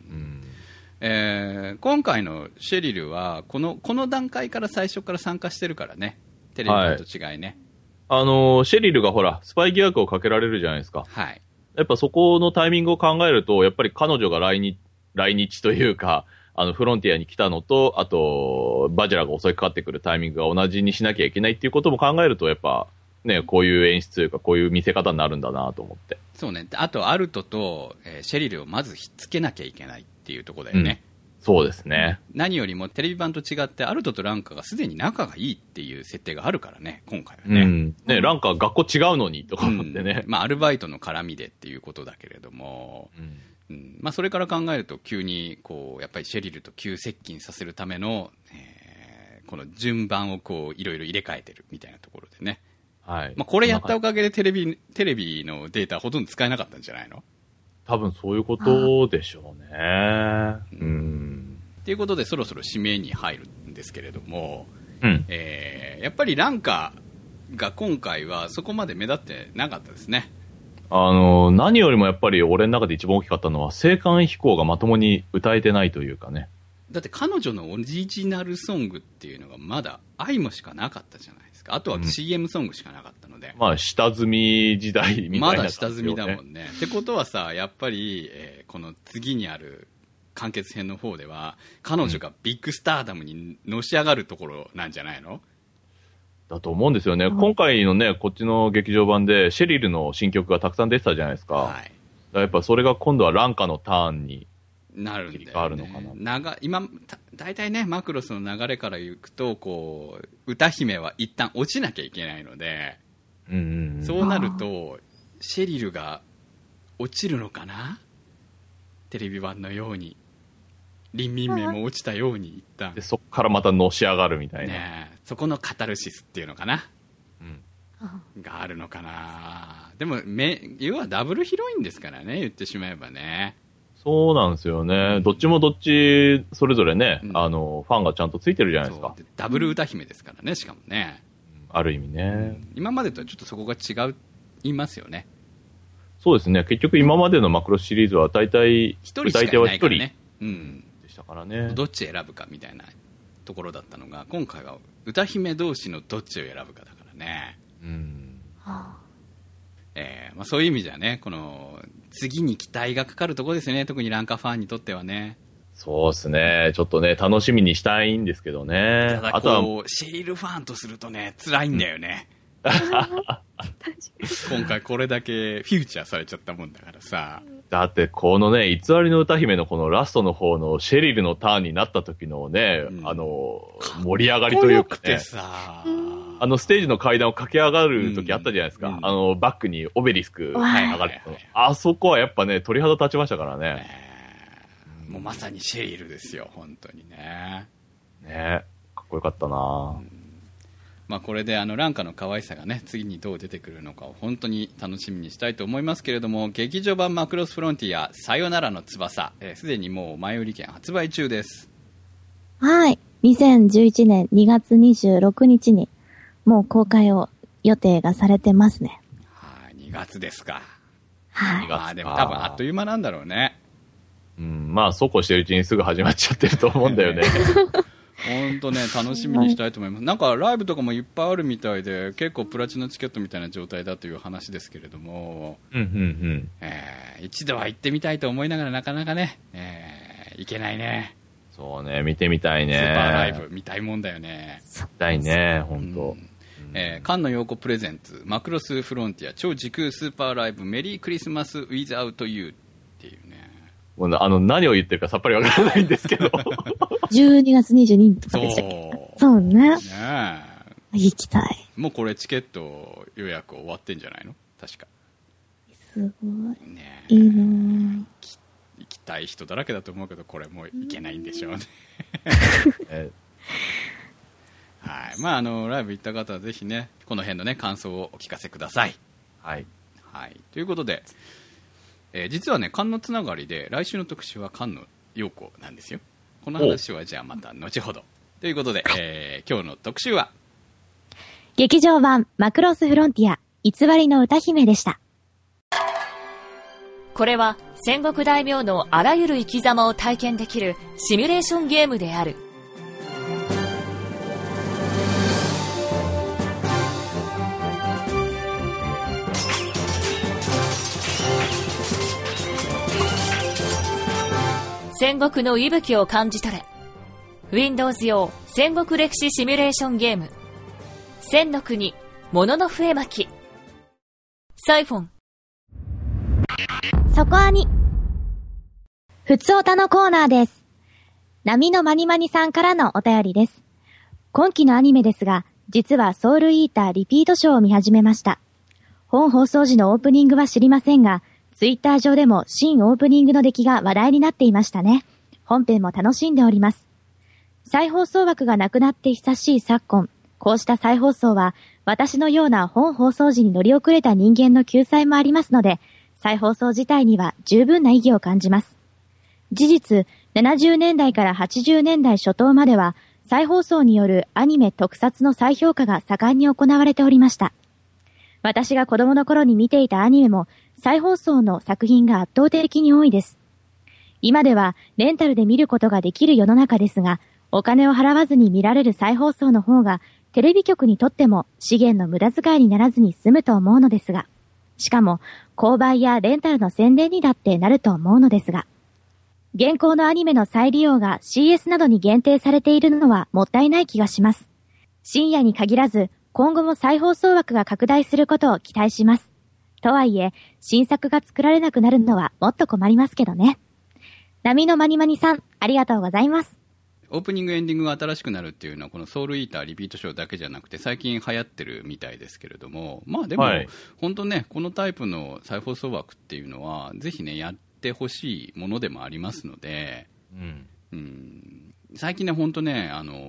今回のシェリルはこの段階から最初から参加してるからね。テレビ版と違いね。 シェリルがほら、スパイ疑惑をかけられるじゃないですか。 はい。 やっぱそこのタイミングを考えると、やっぱり彼女が来日というか、フロンティアに来たのと、あと、バジラが襲いかかってくるタイミングが同じにしなきゃいけないっていうことも考えると、やっぱ、ね、こういう演出というか、こういう見せ方になるんだなと思って。 そうね。あと、アルトと、シェリルをまずひっつけなきゃいけないっていうところだよね。 そうですね。 何よりもテレビ版と違って、アルトとランカがすでに仲がいいっていう設定があるからね、今回はね。 ね、ランカ学校違うのにとか思ってね。 まあ、アルバイトの絡みでっていうことだけれども、まあ、それから考えると急にこうやっぱりシェリルと急接近させるための、この順番をこういろいろ入れ替えてるみたいなところでね、まあ、これやったおかげでテレビのデータほとんど使えなかったんじゃないの？ 多分そういうことでしょうね。 ということでそろそろ締めに入るんですけれども、やっぱりランカが今回はそこまで目立ってなかったですね。 何よりもやっぱり俺の中で一番大きかったのは、青函飛行がまともに歌えてないというかね。 だって彼女のオリジナルソングっていうのがまだアイムしかなかったじゃないですか。あとは CM ソングしかなかったので。 まあ、下積み時代みたいな、ね。 まだ下積みだもんね。ってことはさ、やっぱり、この次にある完結編の方では、彼女がビッグスターダムにのし上がるところなんじゃないの？ だと思うんですよね。今回のね、こっちの劇場版でシェリルの新曲がたくさん出てたじゃないですか。はい。だからやっぱそれが今度はランカのターンになるんだよね。 切り替わるのかな。 今、大体ね、マクロスの流れからいくと、こう、歌姫は一旦落ちなきゃいけないので、そうなると、シェリルが落ちるのかな？テレビ版のように。リンミンメイも落ちたように一旦。 で、そっからまたのし上がるみたいな。 ねえ、そこのカタルシスっていうのかな。があるのかな。でも、要はダブルヒロインですからね、言ってしまえばね。 そうなんですよね。どっちもどっち、それぞれね、ファンがちゃんとついてるじゃないですか。 ダブル歌姫ですからね、しかもね。 ある意味ね。 今までとはちょっとそこが違いますよね。 そうですね。結局今までのマクロスシリーズは大体、歌い手は一人でしたからね。 どっち選ぶかみたいなところだったのが、今回は歌姫同士のどっちを選ぶかだからね。まあ、そういう意味じゃね、この次に期待がかかるところですね、特にランカファンにとってはね。 そうですね、ちょっとね、楽しみにしたいんですけどね。 ただこう、シェリルファンとするとね、辛いんだよね。今回これだけフューチャーされちゃったもんだからさ。 だってこのね、偽りの歌姫のこのラストの方のシェリルのターンになった時のね、盛り上がりというかね。ステージの階段を駆け上がる時あったじゃないですか。バックにオベリスク上がる。あそこはやっぱね、鳥肌立ちましたからね。 もうまさにシェリルですよ、本当にね。 ね、かっこよかったな。 まあ、これでランカの可愛さがね、次にどう出てくるのかを本当に楽しみにしたいと思いますけれども、劇場版マクロスフロンティアさよならの翼、すでにもう前売り券発売中です。 はい。2011年2月26日にもう公開を予定がされてますね。 はい、2月ですか。 はい。 まあでも多分あっという間なんだろうね。 まあそうこうしてるうちにすぐ始まっちゃってると思うんだよね。 本当ね、楽しみにしたいと思います。なんかライブとかもいっぱいあるみたいで、結構プラチナチケットみたいな状態だという話ですけれども、一度は行ってみたいと思いながらなかなかね、行けないね。 そうね、見てみたいね。 スーパーライブ見たいもんだよね。 見たいね、本当。 菅野陽子プレゼンツマクロスフロンティア超時空スーパーライブメリークリスマスウィズアウトユーっていうね。 もう何を言ってるかさっぱりわからないんですけど。 12月22日とかでしたっけ？そうね。行きたい。 もうこれチケット予約終わってんじゃないの？確か。 すごい。ね、いいな行きたい人だらけだと思うけど、これもう行けないんでしょうね。はい。まあ、ライブ行った方はぜひね、この辺のね、感想をお聞かせください。 はい。 はい。ということで、実はね、菅野つながりで、来週の特集は菅野陽子なんですよ。この話はじゃあまた後ほど。ということで、今日の特集は、 劇場版マクロスフロンティア偽りの歌姫でした。 これは戦国大名のあらゆる生き様を体験できるシミュレーションゲームである。戦国の息吹を感じ取れ。Windows 用戦国歴史シミュレーションゲーム。千の国ものの笛巻き。サイフォン。 そこアニ。ふつおたのコーナーです。波のまにまにさんからのお便りです。今期のアニメですが、実はソウルイーターリピートショーを見始めました。本放送時のオープニングは知りませんが、ツイッター上でも新オープニングの出来が話題になっていましたね。本編も楽しんでおります。再放送枠がなくなって久しい昨今、こうした再放送は私のような本放送時に乗り遅れた人間の救済もありますので、再放送自体には十分な意義を感じます。事実、70年代から80年代初頭までは再放送によるアニメ特撮の再評価が盛んに行われておりました。私が子供の頃に見ていたアニメも再放送の作品が圧倒的に多いです。今ではレンタルで見ることができる世の中ですが、お金を払わずに見られる再放送の方がテレビ局にとっても資源の無駄遣いにならずに済むと思うのですが、しかも購買やレンタルの宣伝にだってなると思うのですが、現行のアニメの再利用が CS などに限定されているのはもったいない気がします。深夜に限らず今後も再放送枠が拡大することを期待します。とはいえ、新作が作られなくなるのはもっと困りますけどね。波のまにまにさん、ありがとうございます。 オープニングエンディングが新しくなるっていうのはこのソウルイーターリピートショーだけじゃなくて最近流行ってるみたいですけれども、まあでも、はい、本当ねこのタイプの再放送枠っていうのはぜひねやってほしいものでもありますので、最近ね本当ね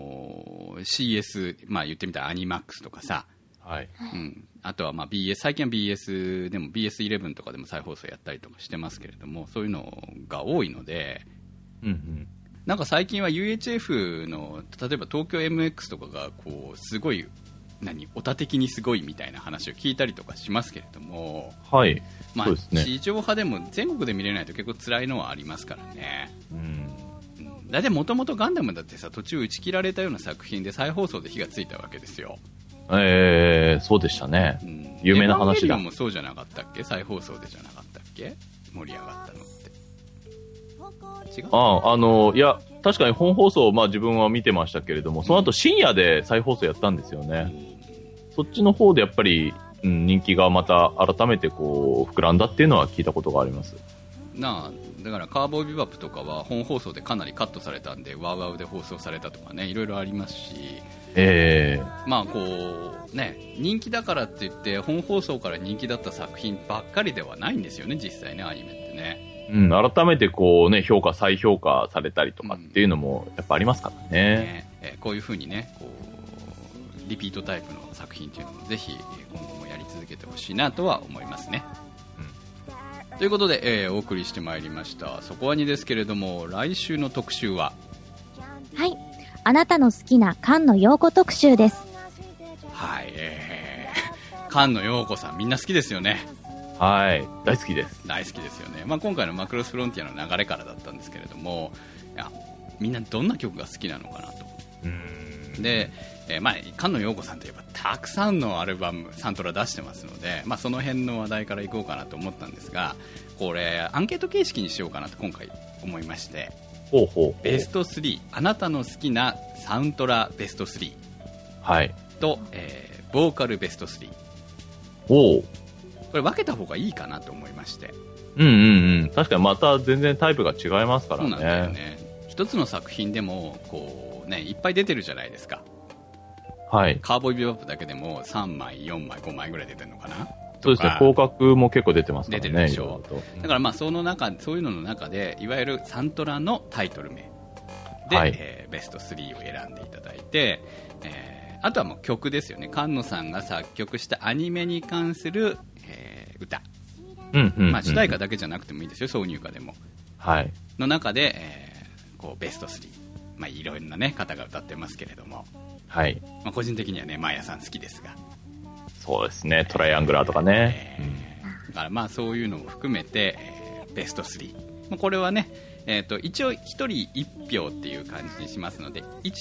CS まあ言ってみたらアニマックスとかさ、はい、あとはまあ BS 最近は BS でも BS11 とかでも再放送やったりとかしてますけれども、そういうのが多いので、なんか最近は UHF の例えば東京 MX とかがこうすごいオタ的にすごいみたいな話を聞いたりとかしますけれども、はい、まあ、そうですね、地上波でも全国で見れないと結構辛いのはありますからね。だってもともとガンダムだってさ途中打ち切られたような作品で再放送で火がついたわけですよ。 そうでしたね、有名な話だ。エヴァンゲリオンもそうじゃなかったっけ、再放送でじゃなかったっけ、盛り上がったのって。違う？ いや確かに本放送、まあ、自分は見てましたけれども、その後深夜で再放送やったんですよね。そっちの方でやっぱり、人気がまた改めてこう膨らんだっていうのは聞いたことがあります。 だからカーボーイビバップとかは本放送でかなりカットされたんでワウワウで放送されたとかね、いろいろありますし、まあこうね、人気だからって言って本放送から人気だった作品ばっかりではないんですよね、実際ねアニメってね。 改めてこうね再評価されたりとかっていうのもやっぱありますからね。 こういう風にねこうリピートタイプの作品っていうのもぜひ今後もやり続けてほしいなとは思いますね。ということで、お送りしてまいりましたそこアニですけれども、来週の特集は、 はい、あなたの好きな菅野陽子特集です。 はい、菅野陽子さんみんな好きですよね。 はい、大好きです。 大好きですよね。まあ、今回のマクロスフロンティアの流れからだったんですけれども、いやみんなどんな曲が好きなのかなと。で、まあ、菅野陽子さんといえばたくさんのアルバムサントラ出してますので、まあ、その辺の話題からいこうかなと思ったんですが、これアンケート形式にしようかなと今回思いまして、ベスト3、あなたの好きなサウントラベスト3、はい、と、ボーカルベスト3、これ分けた方がいいかなと思いまして。 確かにまた全然タイプが違いますからね。 そうなんだよね。一つの作品でもこう、ね、いっぱい出てるじゃないですか。はい、カーボーイビバップだけでも3枚4枚5枚ぐらい出てるのかな。 そうですね、広角も結構出てますからね。 出てるでしょう。だからまあそういうのの中でいわゆるサントラのタイトル名で、ベスト3を選んでいただいて、あとはもう曲ですよね。菅野さんが作曲したアニメに関する、歌、まあ、主題歌だけじゃなくてもいいですよ、挿入歌でも、の中で、こうベスト3、まあ、いろいろな、ね、方が歌ってますけれども、まあ、個人的にはねマーヤさん好きですが。 そうですね、トライアングラーとかね、 だからまあそういうのも含めて、ベスト3、まあ、これはね、一応1人1票っていう感じにしますので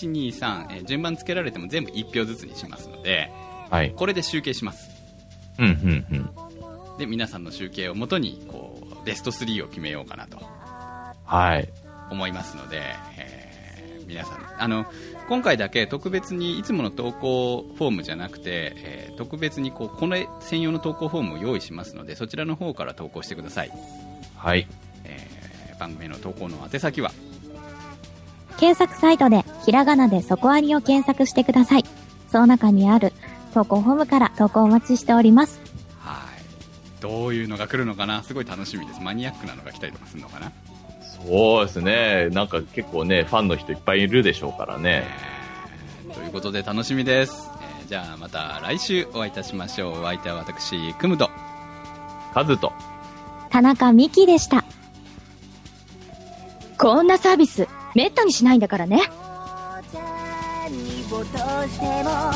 1,2,3、順番つけられても全部1票ずつにしますので、これで集計します。で皆さんの集計をもとにこうベスト3を決めようかなと、思いますので、皆さん今回だけ特別にいつもの投稿フォームじゃなくて、特別にこれ専用の投稿フォームを用意しますので、そちらの方から投稿してください。番組の投稿の宛先は検索サイトでひらがなでそこアニを検索してください。その中にある投稿フォームから投稿お待ちしております。 どういうのが来るのかな、すごい楽しみです。マニアックなのが来たりとかするのかな。 そうですね、なんか結構ねファンの人いっぱいいるでしょうからね、 ということで楽しみです。じゃあまた来週お会いいたしましょう。お相手は私クムとカズと田中美希でした。こんなサービスめったにしないんだからね。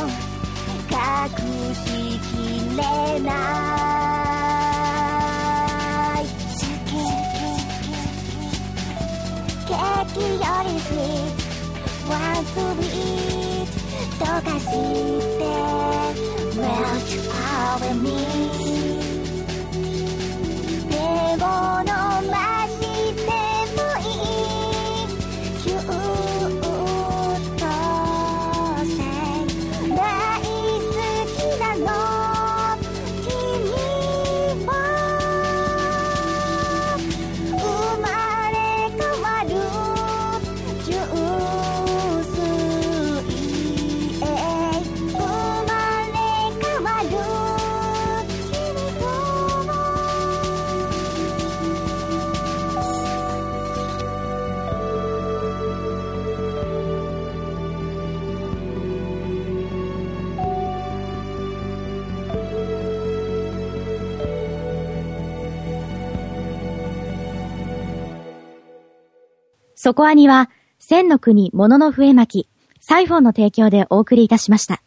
隠しきれない sweet want to be it どうかして Well you are with me 手を伸ばしてもいいキューッとして大好きなの君は生まれ変わる純粋へ生まれ変わる君とそこアニは、千の国ものの笛巻き、サイフォンの提供でお送りいたしました。